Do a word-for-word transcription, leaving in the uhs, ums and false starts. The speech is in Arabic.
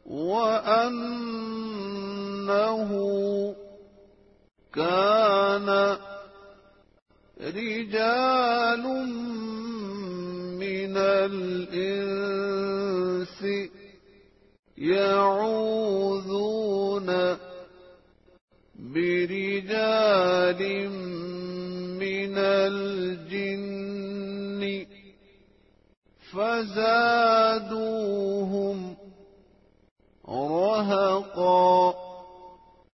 وأنه كان رجال من الإنس يعوذون برجال من الجن فزادوهم رهقا.